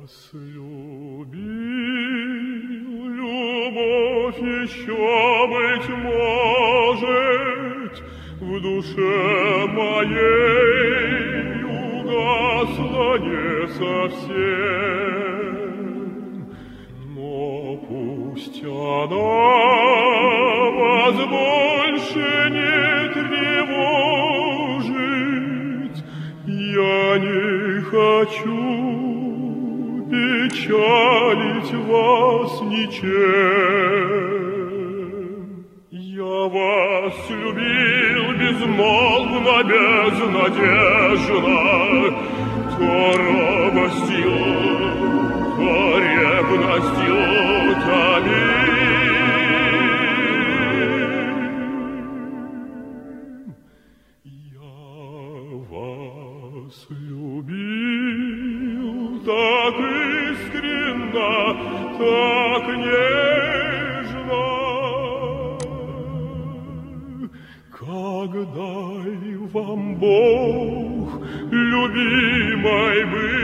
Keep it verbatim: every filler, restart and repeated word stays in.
вас любил, любовь еще, быть может, в душе моей угасла не совсем. Но пусть она вас больше не тревожит, я не хочу печалить вас ничем. Я вас любил безмолвно, безнадежно, то робостью, то ревностью томим. Я вас любил так искренно, так нежно, как дай вам Бог, любимой быть.